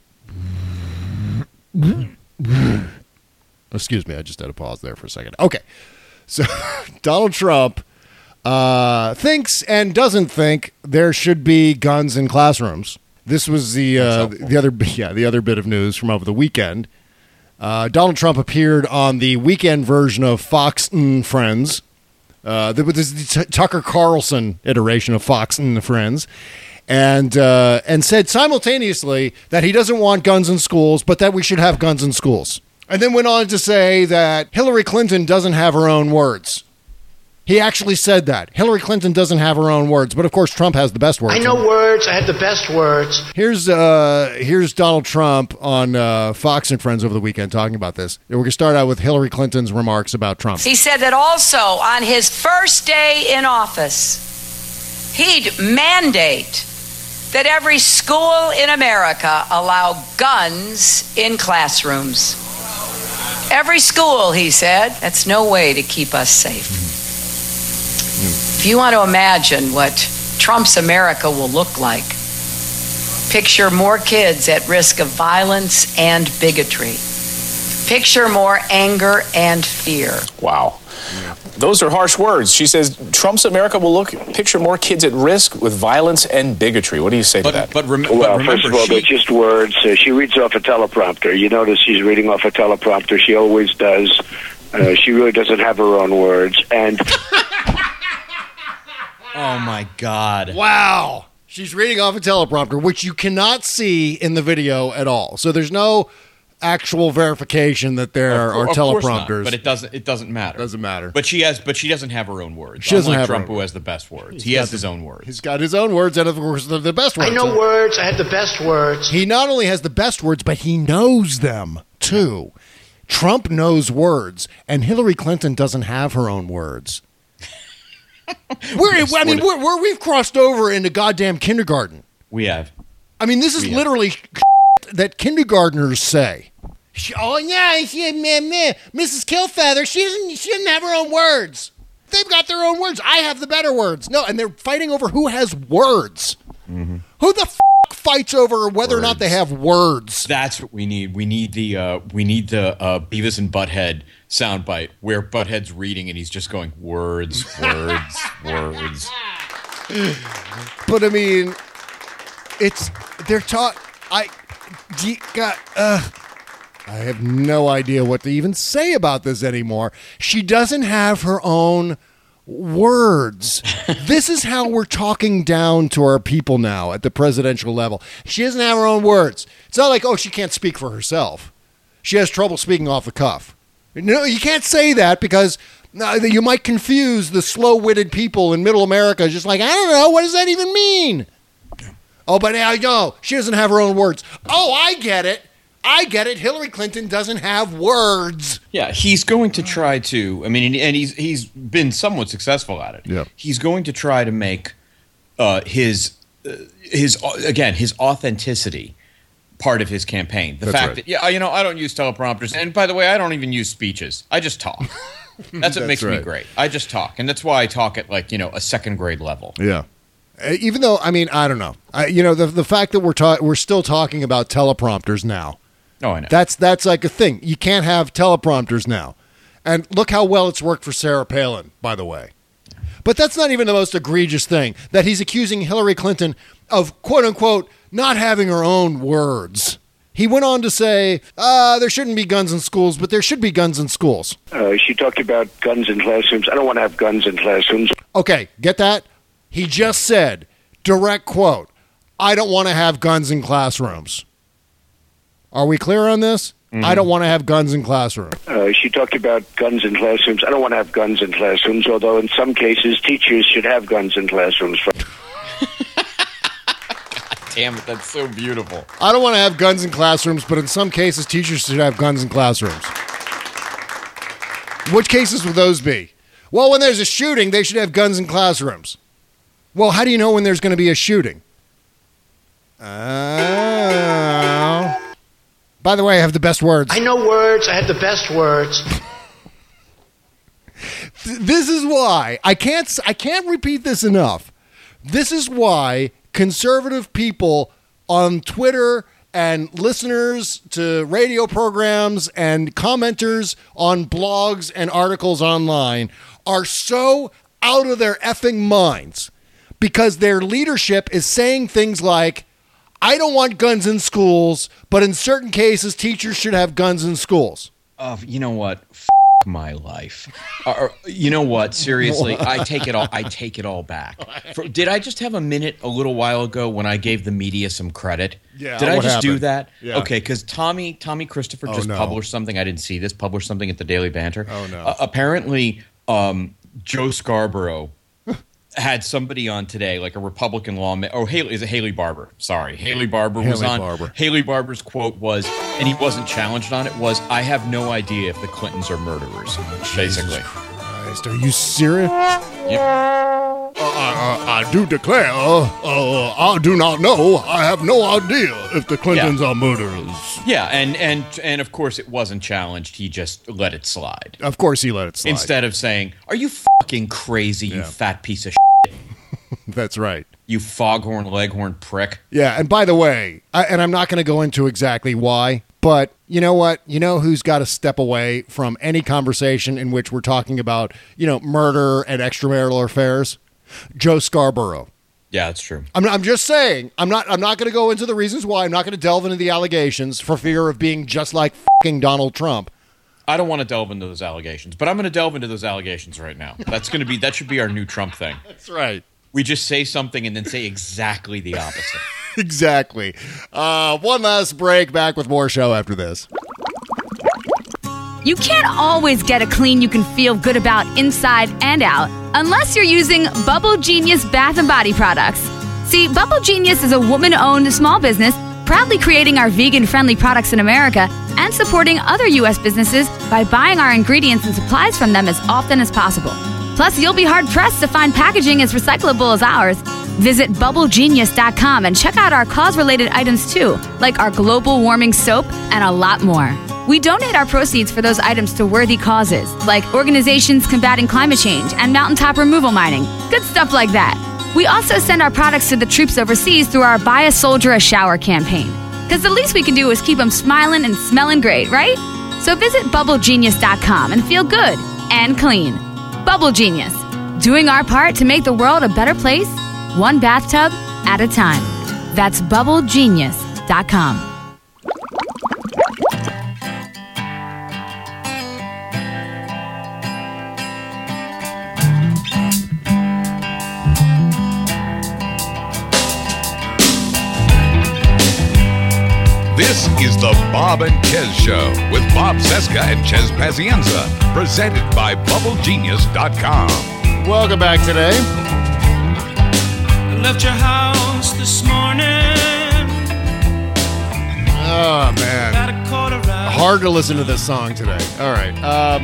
Excuse me, I just had a pause there for a second. Okay. So Donald Trump uh, thinks and doesn't think there should be guns in classrooms. This was the uh, the other yeah the other bit of news from over the weekend. Uh, Donald Trump appeared on the weekend version of Fox and Friends. Uh, there was the T- Tucker Carlson iteration of Fox and Friends, and uh, and said simultaneously that he doesn't want guns in schools, but that we should have guns in schools. And then went on to say that Hillary Clinton doesn't have her own words. He actually said that. Hillary Clinton doesn't have her own words, but of course Trump has the best words. I know words. I have the best words. Here's uh, here's Donald Trump on uh, Fox and Friends over the weekend talking about this. We're going to start out with Hillary Clinton's remarks about Trump. He said that also on his first day in office, he'd mandate that every school in America allow guns in classrooms. Every school, he said. That's no way to keep us safe. If you want to imagine what Trump's America will look like, picture more kids at risk of violence and bigotry. Picture more anger and fear. Wow. Those are harsh words. She says Trump's America will look picture more kids at risk with violence and bigotry. What do you say but, to that? But, rem- well, but remember, first of all, she- they're just words. Uh, she reads off a teleprompter. You notice she's reading off a teleprompter. She always does. Uh, she really doesn't have her own words. And oh my God! Wow, she's reading off a teleprompter, which you cannot see in the video at all. So there's no actual verification that there of, are of teleprompters, not, but it doesn't. It doesn't matter. Doesn't matter. But she has. But she doesn't have her own words. She doesn't Unlike have Trump, her own who words. has the best words. He's he has the, his own words. He's got his own words, and of course, the, the best words. I know words. I have the best words. He not only has the best words, but he knows them too. Trump knows words, and Hillary Clinton doesn't have her own words. we're, I mean, we're, we're, we've crossed over into goddamn kindergarten. We have. I mean, this is we literally that kindergartners say. She, oh yeah, she, meh, meh. Missus Killfeather, she doesn't, she doesn't have her own words. They've got their own words. I have the better words. No, and they're fighting over who has words. Mm-hmm. Who the f- fights over whether words. or not they have words? That's what we need. We need the uh, we need the uh, Beavis and Butthead soundbite where Butthead's reading and he's just going words, words, words. But I mean, it's they're taught. I got. Uh, I have no idea what to even say about this anymore. She doesn't have her own words. This is how we're talking down to our people now at the presidential level. She doesn't have her own words. It's not like, oh, she can't speak for herself. She has trouble speaking off the cuff. No, you can't say that because you might confuse the slow-witted people in middle America just like, I don't know, what does that even mean? Oh, but now, no, she doesn't have her own words. Oh, I get it. I get it. Hillary Clinton doesn't have words. Yeah, he's going to try to. I mean, and he's he's been somewhat successful at it. Yeah, he's going to try to make uh, his uh, his again his authenticity part of his campaign. The That's fact right. that yeah, you know, I don't use teleprompters, and by the way, I don't even use speeches. I just talk. That's what That's makes me right. great. I just talk, and that's why I talk at like you know a second grade level. Yeah. Uh, Even though, I mean, I don't know. I, you know, the the fact that we're ta- we're still talking about teleprompters now. Oh, I know. That's that's like a thing. You can't have teleprompters now. And look how well it's worked for Sarah Palin, by the way. But that's not even the most egregious thing, that he's accusing Hillary Clinton of, quote unquote, not having her own words. He went on to say, uh, there shouldn't be guns in schools, but there should be guns in schools. Uh, she talked about guns in classrooms. I don't want to have guns in classrooms. Okay, get that? He just said, direct quote, I don't want to have guns in classrooms. Are we clear on this? Mm-hmm. I don't want to have guns in classrooms. Uh, she talked about guns in classrooms. I don't want to have guns in classrooms, although in some cases teachers should have guns in classrooms. Damn it, that's so beautiful. I don't want to have guns in classrooms, but in some cases teachers should have guns in classrooms. Which cases would those be? Well, when there's a shooting, they should have guns in classrooms. Well, how do you know when there's going to be a shooting? Oh... By the way, I have the best words. I know words. I have the best words. This is why I can't I can't repeat this enough. This is why conservative people on Twitter and listeners to radio programs and commenters on blogs and articles online are so out of their effing minds because their leadership is saying things like, I don't want guns in schools, but in certain cases, teachers should have guns in schools. Uh, you know what? F- my life. Uh, you know what? Seriously, I take it all. I take it all back. For, did I just have a minute a little while ago when I gave the media some credit? Yeah. Did I what just happened? do that? Yeah. Okay, because Tommy Tommy Christopher Oh, just no. published something. I didn't see this. Published something at the Daily Banter. Oh, no. Uh, apparently, um, Joe Scarborough had somebody on today, like a Republican lawman. Oh, Haley is it Haley Barber? Sorry, Haley Barber was Haley on. Barber. Haley Barber's quote was, and he wasn't challenged on it. Was I have no idea if the Clintons are murderers? Basically, Christ, are you serious? Yep. Uh, I, I, I do declare, uh, uh, I do not know. I have no idea if the Clintons Yeah. are murderers. Yeah, and and and of course it wasn't challenged. He just let it slide. Of course, he let it slide. Instead of saying, "Are you fucking crazy, you Yeah. fat piece of shit, That's right. you foghorn leghorn prick"? Yeah, and by the way, I, and I'm not going to go into exactly why, but you know what? You know who's got to step away from any conversation in which we're talking about, you know, murder and extramarital affairs? Joe Scarborough. Yeah, that's true. I'm, I'm just saying. I'm not. I'm not going to go into the reasons why. I'm not going to delve into the allegations for fear of being just like fucking Donald Trump. I don't want to delve into those allegations, but I'm going to delve into those allegations right now. That's going to be that should be our new Trump thing. That's right. We just say something and then say exactly the opposite. Exactly. Uh, one last break. Back with more show after this. You can't always get a clean you can feel good about inside and out unless you're using Bubble Genius Bath and Body products. See, Bubble Genius is a woman-owned small business proudly creating our vegan-friendly products in America and supporting other U S businesses by buying our ingredients and supplies from them as often as possible. Plus, you'll be hard-pressed to find packaging as recyclable as ours. Visit bubble genius dot com and check out our cause-related items too, like our global warming soap and a lot more. We donate our proceeds for those items to worthy causes, like organizations combating climate change and mountaintop removal mining. Good stuff like that. We also send our products to the troops overseas through our Buy a Soldier a Shower campaign. Because the least we can do is keep them smiling and smelling great, right? So visit bubble genius dot com and feel good and clean. Bubble Genius, doing our part to make the world a better place, one bathtub at a time. That's bubble genius dot com. is the Bob and Ches Show with Bob Cesca and Ches Pazienza, presented by Bubble Genius dot com. Welcome back today. I left your house this morning. Oh, man. Hard to listen to this song today. All right. Um,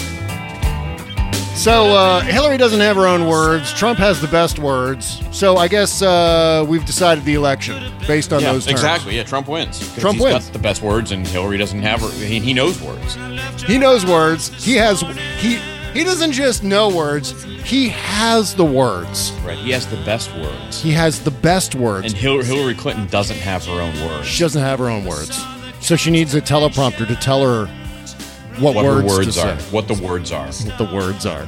so, uh, Hillary doesn't have her own words. Trump has the best words. So, I guess uh, we've decided the election based on yeah, those terms. Exactly. Yeah, Trump wins. Trump he's wins. got the best words, and Hillary doesn't have her. He, he knows words. He knows words. He has... He he doesn't just know words. He has the words. Right. He has the best words. He has the best words. And Hillary, Hillary Clinton doesn't have her own words. She doesn't have her own words. So she needs a teleprompter to tell her what, what words, her words to are. say. What the words are. What the words are.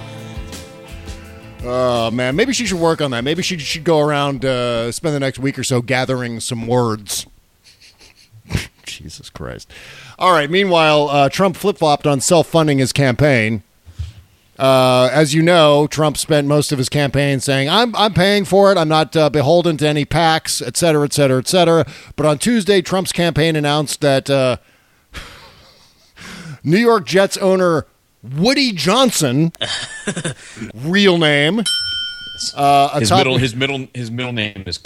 Oh, man. Maybe she should work on that. Maybe she should go around, uh, spend the next week or so gathering some words. Jesus Christ. All right. Meanwhile, uh, Trump flip-flopped on self-funding his campaign. Uh, as you know, Trump spent most of his campaign saying, I'm I'm paying for it. I'm not uh, beholden to any PACs, et cetera, et cetera, et cetera. But on Tuesday, Trump's campaign announced that uh, New York Jets owner Woody Johnson, real name, uh, a his top- middle his middle his middle name is.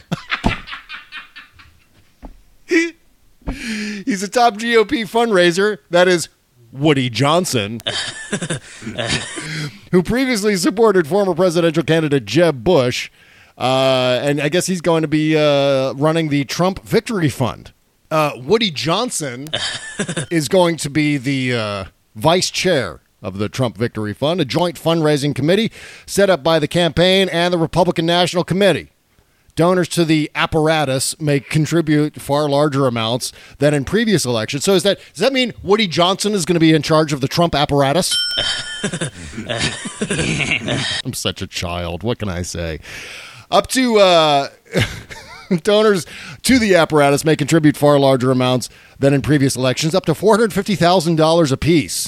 He's a top G O P fundraiser. That is Woody Johnson, who previously supported former presidential candidate Jeb Bush. Uh, and I guess he's going to be uh, running the Trump Victory Fund. Uh, Woody Johnson is going to be the uh, vice chair of the Trump Victory Fund, a joint fundraising committee set up by the campaign and the Republican National Committee. Donors to the apparatus may contribute far larger amounts than in previous elections. So is that does that mean Woody Johnson is going to be in charge of the Trump apparatus? I'm such a child. What can I say? Up to uh, donors to the apparatus may contribute far larger amounts than in previous elections, up to four hundred fifty thousand dollars apiece.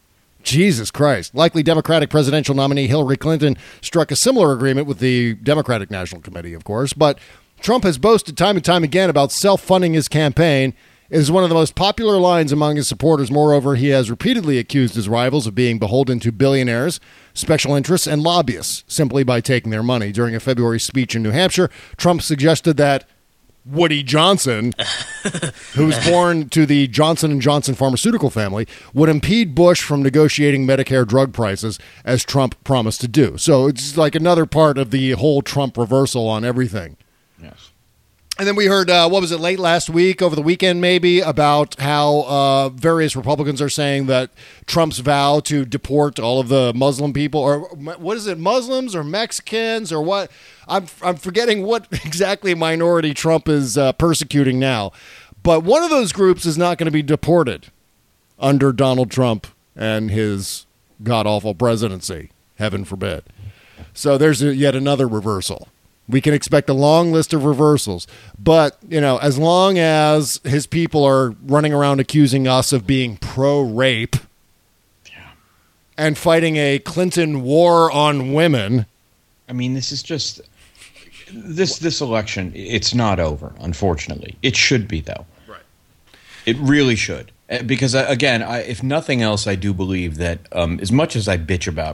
Jesus Christ. Likely Democratic presidential nominee Hillary Clinton struck a similar agreement with the Democratic National Committee, of course. But Trump has boasted time and time again about self-funding his campaign. It is one of the most popular lines among his supporters. Moreover, he has repeatedly accused his rivals of being beholden to billionaires, special interests, and lobbyists simply by taking their money. During a February speech in New Hampshire, Trump suggested that Woody Johnson, who was born to the Johnson and Johnson pharmaceutical family, would impede Bush from negotiating Medicare drug prices, as Trump promised to do. So it's like another part of the whole Trump reversal on everything. Yes. And then we heard, uh, what was it, late last week, over the weekend maybe, about how uh, various Republicans are saying that Trump's vow to deport all of the Muslim people, or what is it, Muslims or Mexicans or what? I'm I'm forgetting what exactly minority Trump is uh, persecuting now. But one of those groups is not going to be deported under Donald Trump and his god-awful presidency, heaven forbid. So there's a, yet another reversal. We can expect a long list of reversals. But, you know, as long as his people are running around accusing us of being pro-rape yeah. and fighting a Clinton war on women. I mean, this is just... This this election, it's not over, unfortunately. It should be, though. Right. It really should. Because, again, I, if nothing else, I do believe that um, as much as I bitch about,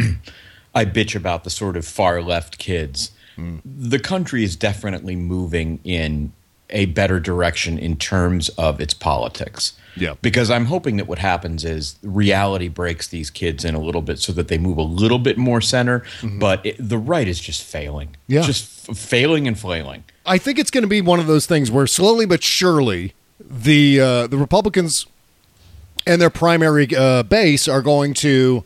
I bitch about the sort of far-left kids... Mm. The country is definitely moving in a better direction in terms of its politics. Yeah. Because I'm hoping that what happens is reality breaks these kids in a little bit so that they move a little bit more center. Mm-hmm. But it, the right is just failing. Yeah. Just f- failing and flailing. I think it's going to be one of those things where slowly but surely the uh, the Republicans and their primary uh, base are going to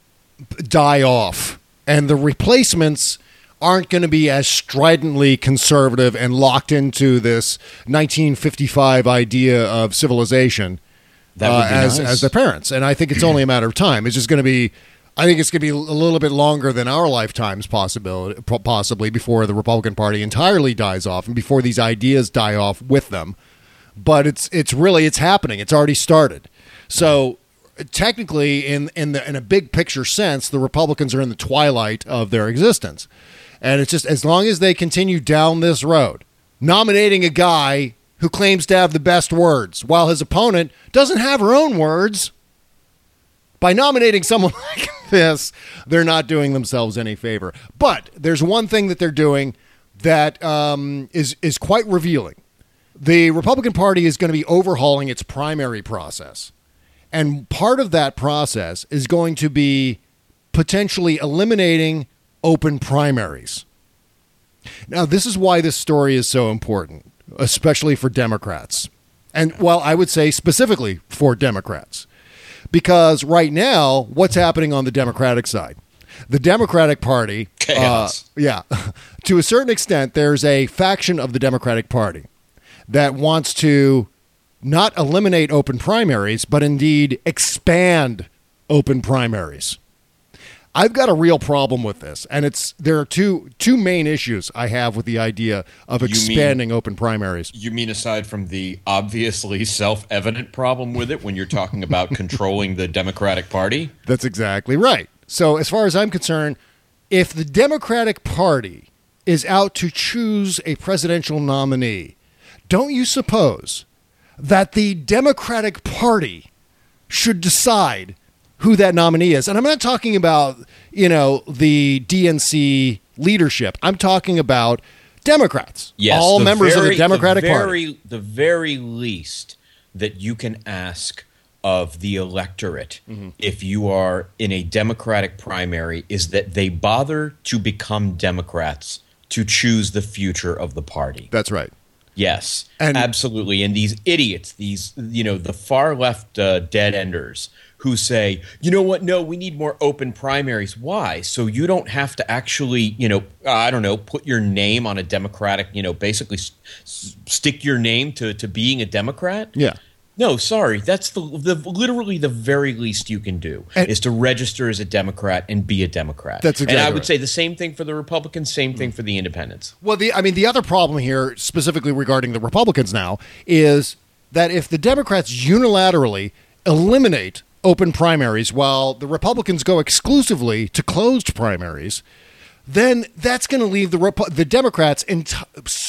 die off. And the replacements aren't going to be as stridently conservative and locked into this nineteen fifty-five idea of civilization that would be uh, as, nice. as their parents. And I think it's only a matter of time. It's just going to be, I think it's going to be a little bit longer than our lifetimes possibility, possibly before the Republican Party entirely dies off and before these ideas die off with them. But it's it's really, it's happening. It's already started. So technically, in, in, the, in a big picture sense, the Republicans are in the twilight of their existence. And it's just as long as they continue down this road, nominating a guy who claims to have the best words, while his opponent doesn't have her own words. By nominating someone like this, they're not doing themselves any favor. But there's one thing that they're doing that um, is is quite revealing. The Republican Party is going to be overhauling its primary process. And part of that process is going to be potentially eliminating open primaries. Now, this is why this story is so important, especially for Democrats. And, well, I would say specifically for Democrats. Because right now, what's happening on the Democratic side? The Democratic Party, Chaos. Uh, yeah, to a certain extent, there's a faction of the Democratic Party that wants to not eliminate open primaries, but indeed expand open primaries. I've got a real problem with this, and it's there are two two main issues I have with the idea of expanding mean, open primaries. You mean aside from the obviously self-evident problem with it when you're talking about controlling the Democratic Party? That's exactly right. So as far as I'm concerned, if the Democratic Party is out to choose a presidential nominee, don't you suppose that the Democratic Party should decide who that nominee is? And I'm not talking about, you know, the D N C leadership. I'm talking about Democrats. Yes, all members very, of the Democratic the very, Party. The very least that you can ask of the electorate, mm-hmm. if you are in a Democratic primary, is that they bother to become Democrats to choose the future of the party. That's right. Yes, and, absolutely. And these idiots, these, you know, the far left uh, dead enders who say, you know what, no, we need more open primaries. Why? So you don't have to actually, you know, uh, I don't know, put your name on a Democratic, you know, basically s- s- stick your name to, to being a Democrat? Yeah. No, sorry. That's the, the literally the very least you can do and, is to register as a Democrat and be a Democrat. That's exactly And I would right. say the same thing for the Republicans, same thing for the Independents. Well, the I mean, the other problem here, specifically regarding the Republicans now, is that if the Democrats unilaterally eliminate open primaries while the Republicans go exclusively to closed primaries, then that's going to leave the Repu- the Democrats in t-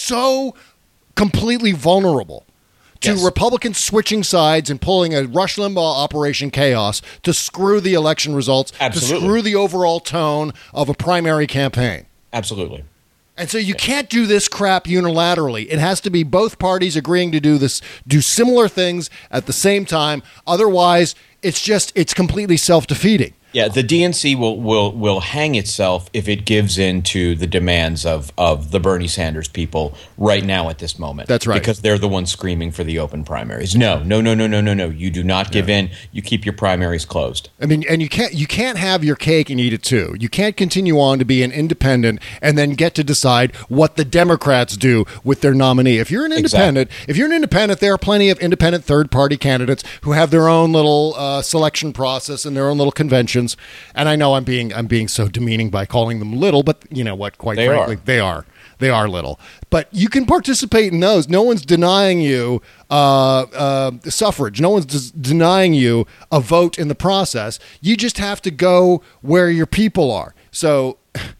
so completely vulnerable to Yes. Republicans switching sides and pulling a Rush Limbaugh Operation Chaos to screw the election results, Absolutely. to screw the overall tone of a primary campaign. Absolutely. And so you can't do this crap unilaterally. It has to be both parties agreeing to do this, do similar things at the same time. Otherwise, it's just, it's completely self-defeating. Yeah, the D N C will, will will hang itself if it gives in to the demands of, of the Bernie Sanders people right now at this moment. That's right. Because they're the ones screaming for the open primaries. No, no, no, no, no, no, no. You do not give in. You keep your primaries closed. I mean, and you can't you can't have your cake and eat it too. You can't continue on to be an independent and then get to decide what the Democrats do with their nominee. If you're an independent, Exactly. if you're an independent, there are plenty of independent third-party candidates who have their own little uh, selection process and their own little conventions. And I know I'm being I'm being so demeaning by calling them little, but you know what? Quite They frankly, are. they are. They are little. But you can participate in those. No one's denying you uh, uh, suffrage. No one's des- denying you a vote in the process. You just have to go where your people are. So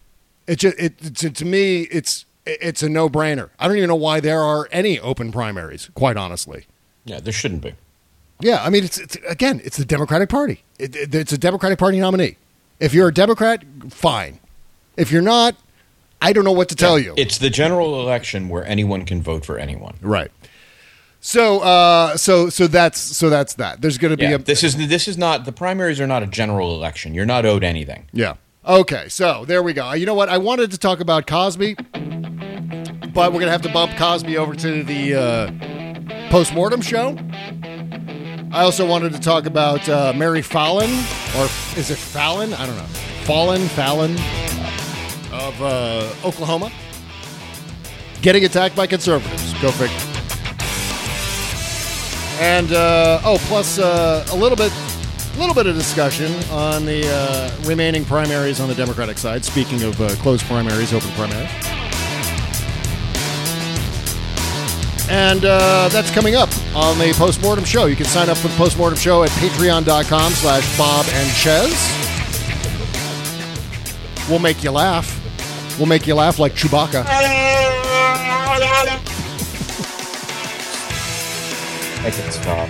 it just it, to, to me it's it's a no-brainer. I don't even know why there are any open primaries, quite honestly. Yeah, there shouldn't be. Yeah, I mean, it's, it's again, it's the Democratic Party. It, it, it's a Democratic Party nominee. If you're a Democrat, fine. If you're not, I don't know what to tell you. It's the general election where anyone can vote for anyone. Right. So, uh, so, so that's so that's that. There's going to be Yeah, a this is this is not the primaries are not a general election. You're not owed anything. yeah. Okay, so there we go. You know what? I wanted to talk about Cosby, but we're going to have to bump Cosby over to the uh, post-mortem show. I also wanted to talk about uh, Mary Fallon, or is it Fallon? I don't know. Fallon, Fallon of uh, Oklahoma, getting attacked by conservatives. Go figure. And uh, oh, plus uh, a little bit, a little bit of discussion on the uh, remaining primaries on the Democratic side. Speaking of uh, closed primaries, open primaries. And uh, that's coming up on the Postmortem Show. You can sign up for the Postmortem Show at patreon.com slash Bob and Chez. We'll make you laugh. We'll make you laugh like Chewbacca. I can stop.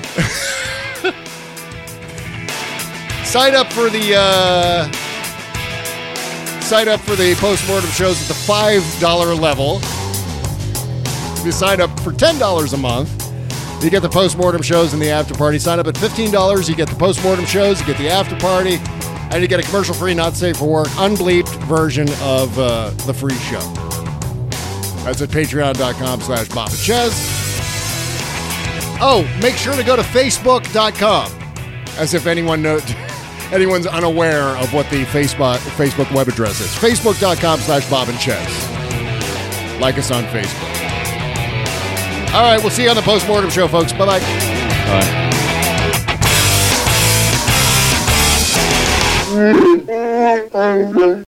Sign up for the uh, sign up for the postmortem shows at the five dollar level. If you sign up for ten dollars a month, you get the postmortem shows and the after party. Sign up at fifteen dollars, you get the postmortem shows, you get the after party, and you get a commercial-free, not safe for work, unbleeped version of uh, the free show. That's at patreon.com slash Bob and Chez. Oh, make sure to go to facebook dot com, as if anyone knows, anyone's unaware of what the Facebook Facebook web address is. facebook dot com slash Bob and Chez. Like us on Facebook. All right, we'll see you on the postmortem show, folks. Bye-bye. Bye.